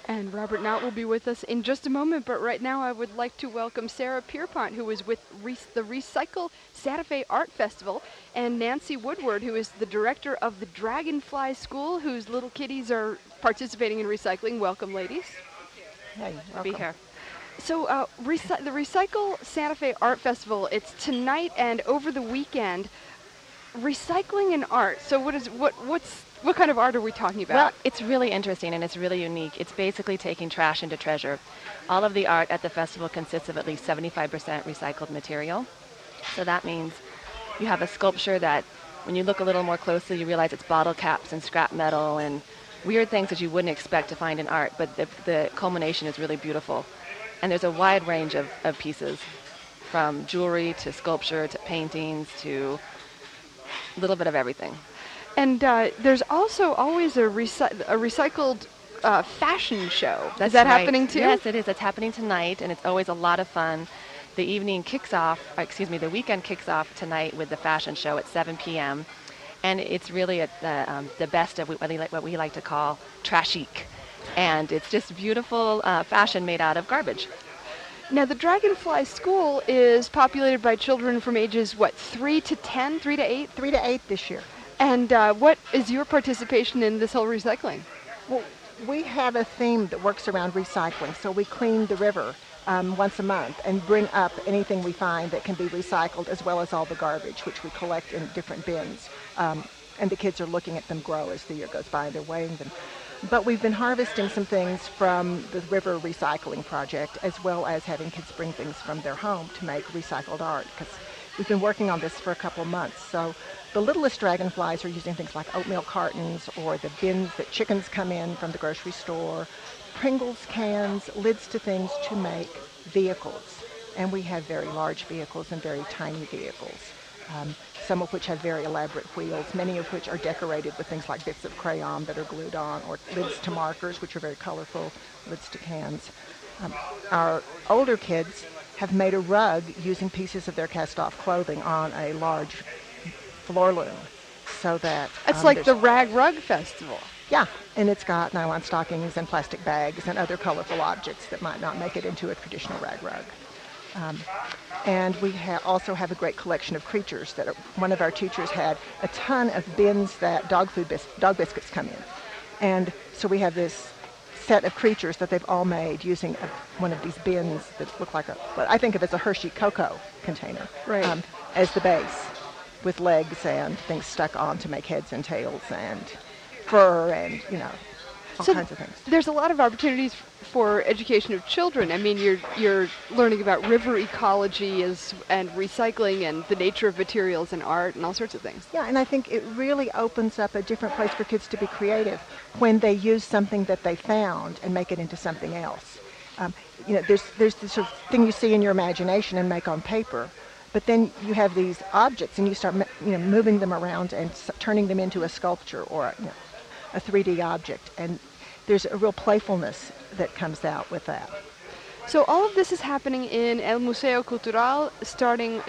And Robert Knott will be with us in just a moment, but right now I would like to welcome Sarah Pierpont, who is with the Recycle Santa Fe Art Festival, and Nancy Woodward, who is the director of the Dragonfly School, whose little kiddies are participating in recycling. Welcome, ladies. Hey, To be welcome. here. So the Recycle Santa Fe Art Festival, it's tonight and over the weekend. Recycling and art. So what kind of art are we talking about? Well, it's really interesting and it's really unique. It's basically taking trash into treasure. All of the art at the festival consists of at least 75% recycled material. So that means you have a sculpture that when you look a little more closely, you realize it's bottle caps and scrap metal and weird things that you wouldn't expect to find in art, but the culmination is really beautiful. And there's a wide range of pieces, from jewelry to sculpture to paintings to a little bit of everything. And there's also always a recycled fashion show. That's Is that right. happening too? Yes, it is. It's happening tonight, and it's always a lot of fun. The weekend kicks off tonight with the fashion show at 7 p.m. And it's really the best of what we like to call trash-chic. And it's just beautiful fashion made out of garbage. Now, the Dragonfly School is populated by children from ages, 3 to 10, 3 to 8? 3 to 8 this year. And what is your participation in this whole recycling? Well, we have a theme that works around recycling. So we clean the river once a month and bring up anything we find that can be recycled, as well as all the garbage, which we collect in different bins. And the kids are looking at them grow as the year goes by. They're weighing them. But we've been harvesting some things from the river recycling project, as well as having kids bring things from their home to make recycled art, because we've been working on this for a couple of months. So the littlest dragonflies are using things like oatmeal cartons or the bins that chickens come in from the grocery store, Pringles cans, lids to things to make vehicles. And we have very large vehicles and very tiny vehicles. Some of which have very elaborate wheels, many of which are decorated with things like bits of crayon that are glued on, or lids to markers, which are very colorful, lids to cans. Our older kids have made a rug using pieces of their cast-off clothing on a large floor loom, so that... It's like the Rag Rug Festival. Yeah, and it's got nylon stockings and plastic bags and other colorful objects that might not make it into a traditional rag rug. And we also have a great collection of creatures that one of our teachers had a ton of bins that dog biscuits come in. And so we have this set of creatures that they've all made using one of these bins that look like what I think of as a Hershey cocoa container, right, as the base, with legs and things stuck on to make heads and tails and fur and, all kinds of things. There's a lot of opportunities for education of children. I mean, you're learning about river ecology and recycling and the nature of materials and art and all sorts of things. Yeah, and I think it really opens up a different place for kids to be creative when they use something that they found and make it into something else. There's this sort of thing you see in your imagination and make on paper, but then you have these objects and you start moving them around and turning them into a sculpture or a 3D object, and there's a real playfulness that comes out with that. So all of this is happening in El Museo Cultural starting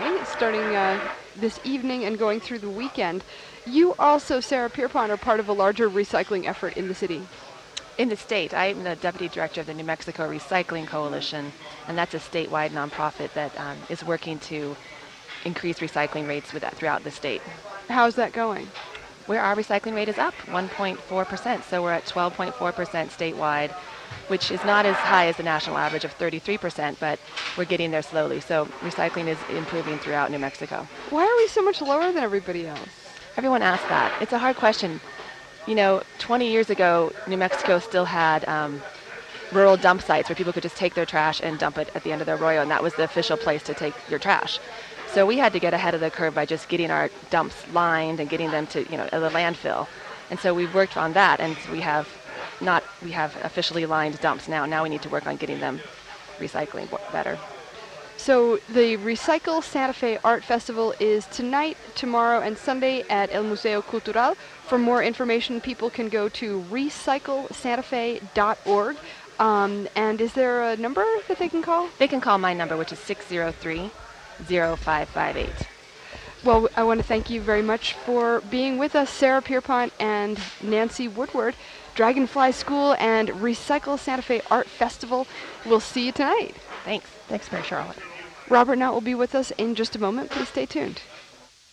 this evening and going through the weekend. You also, Sarah Pierpont, are part of a larger recycling effort in the city. In the state, I'm the deputy director of the New Mexico Recycling Coalition, and that's a statewide nonprofit that is working to increase recycling rates throughout the state. How's that going? Where our recycling rate is up 1.4%, so we're at 12.4% statewide, which is not as high as the national average of 33%, but we're getting there slowly. So recycling is improving throughout New Mexico. Why are we so much lower than everybody else? Everyone asks that. It's a hard question. 20 years ago, New Mexico still had rural dump sites where people could just take their trash and dump it at the end of the arroyo, and that was the official place to take your trash. So we had to get ahead of the curve by just getting our dumps lined and getting them to, the landfill. And so we've worked on that, and we have officially lined dumps now. Now we need to work on getting them recycling better. So the Recycle Santa Fe Art Festival is tonight, tomorrow, and Sunday at El Museo Cultural. For more information, people can go to recyclesantafe.org. And is there a number that they can call? They can call my number, which is 603-0558. Well, I want to thank you very much for being with us, Sarah Pierpont and Nancy Woodward, Dragonfly School and Recycle Santa Fe Art Festival. We'll see you tonight. Thanks. Thanks, Mary Charlotte. Robert Knott will be with us in just a moment. Please stay tuned.